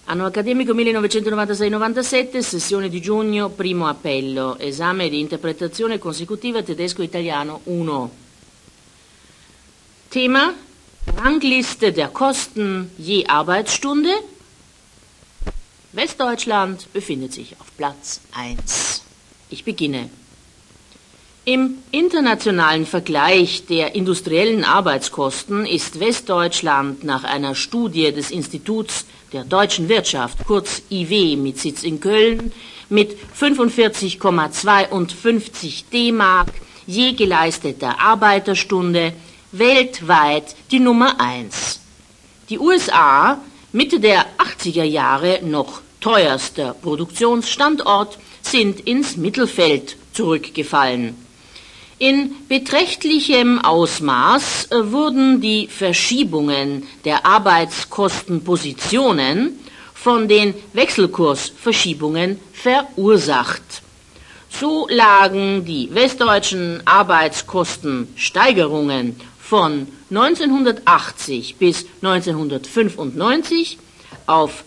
Anno accademico 1996-97, sessione di giugno, primo appello, esame di interpretazione consecutiva tedesco-italiano 1. Thema: Rangliste der Kosten je Arbeitsstunde. Westdeutschland befindet sich auf Platz 1. Ich beginne. Im internationalen Vergleich der industriellen Arbeitskosten ist Westdeutschland nach einer Studie des Instituts der deutschen Wirtschaft, kurz IW mit Sitz in Köln, mit 45,52 D-Mark je geleisteter Arbeiterstunde weltweit die Nummer 1. Die USA, Mitte der 80er Jahre noch teuerster Produktionsstandort, sind ins Mittelfeld zurückgefallen. In beträchtlichem Ausmaß wurden die Verschiebungen der Arbeitskostenpositionen von den Wechselkursverschiebungen verursacht. So lagen die westdeutschen Arbeitskostensteigerungen von 1980 bis 1995 auf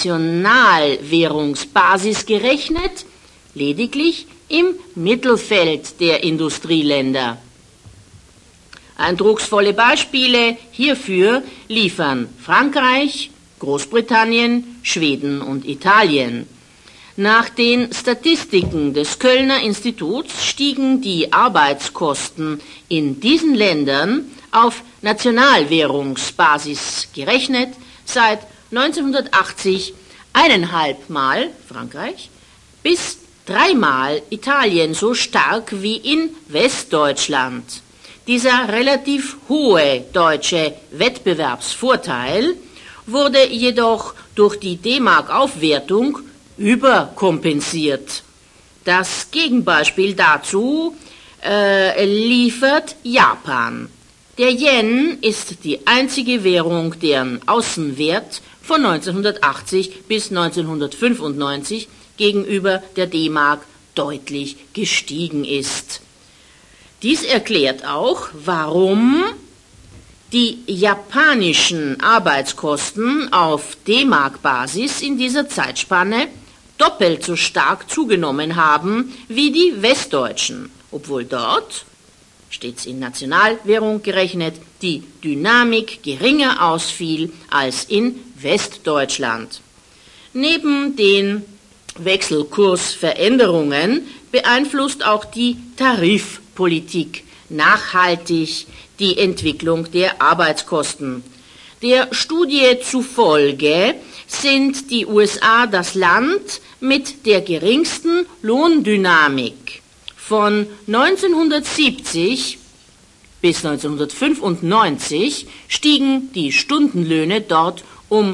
Nationalwährungsbasis gerechnet lediglich im Mittelfeld der Industrieländer. Eindrucksvolle Beispiele hierfür liefern Frankreich, Großbritannien, Schweden und Italien. Nach den Statistiken des Kölner Instituts stiegen die Arbeitskosten in diesen Ländern auf Nationalwährungsbasis gerechnet seit 1980 eineinhalbmal Frankreich bis dreimal Italien so stark wie in Westdeutschland. Dieser relativ hohe deutsche Wettbewerbsvorteil wurde jedoch durch die D-Mark-Aufwertung überkompensiert. Das Gegenbeispiel dazu liefert Japan. Der Yen ist die einzige Währung, deren Außenwert von 1980 bis 1995 gegenüber der D-Mark deutlich gestiegen ist. Dies erklärt auch, warum die japanischen Arbeitskosten auf D-Mark-Basis in dieser Zeitspanne doppelt so stark zugenommen haben wie die westdeutschen, obwohl dort, stets in Nationalwährung gerechnet, die Dynamik geringer ausfiel als in Westdeutschland. Neben den Wechselkursveränderungen beeinflusst auch die Tarifpolitik nachhaltig die Entwicklung der Arbeitskosten. Der Studie zufolge sind die USA das Land mit der geringsten Lohndynamik. Von 1970 bis 1995 stiegen die Stundenlöhne dort um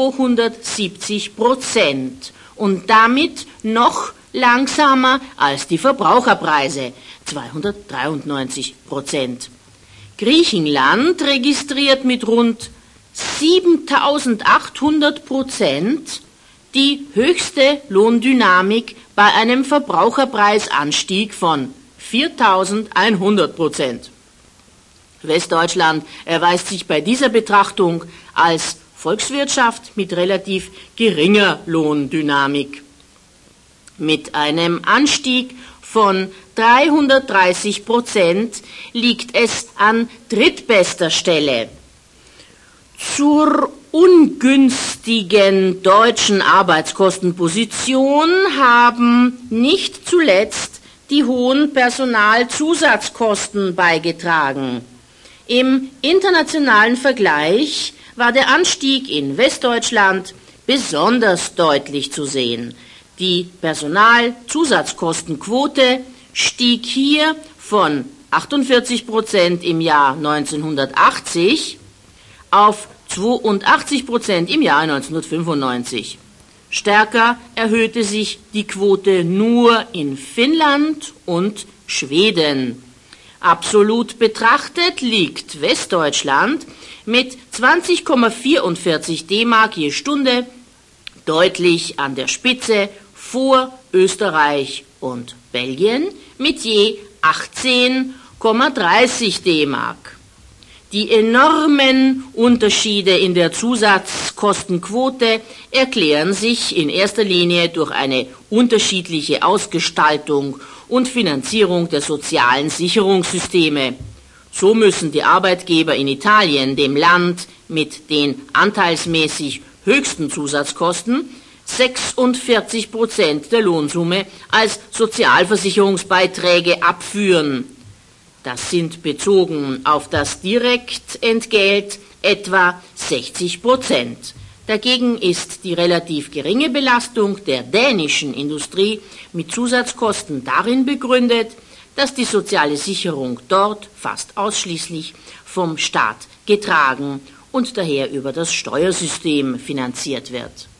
270% und damit noch langsamer als die Verbraucherpreise, 293%. Griechenland registriert mit rund 7.800% die höchste Lohndynamik bei einem Verbraucherpreisanstieg von 4.100%. Westdeutschland erweist sich bei dieser Betrachtung als Volkswirtschaft mit relativ geringer Lohndynamik. Mit einem Anstieg von 330% liegt es an drittbester Stelle. Zur ungünstigen deutschen Arbeitskostenposition haben nicht zuletzt die hohen Personalzusatzkosten beigetragen. Im internationalen Vergleich war der Anstieg in Westdeutschland besonders deutlich zu sehen. Die Personalzusatzkostenquote stieg hier von 48% im Jahr 1980 auf 82% im Jahr 1995. Stärker erhöhte sich die Quote nur in Finnland und Schweden. Absolut betrachtet liegt Westdeutschland mit 20,44 D-Mark je Stunde deutlich an der Spitze vor Österreich und Belgien mit je 18,30 D-Mark. Die enormen Unterschiede in der Zusatzkostenquote erklären sich in erster Linie durch eine unterschiedliche Ausgestaltung und Finanzierung der sozialen Sicherungssysteme. So müssen die Arbeitgeber in Italien, dem Land mit den anteilsmäßig höchsten Zusatzkosten, 46% der Lohnsumme als Sozialversicherungsbeiträge abführen. Das sind bezogen auf das Direktentgelt etwa 60%. Dagegen ist die relativ geringe Belastung der dänischen Industrie mit Zusatzkosten darin begründet, dass die soziale Sicherung dort fast ausschließlich vom Staat getragen und daher über das Steuersystem finanziert wird.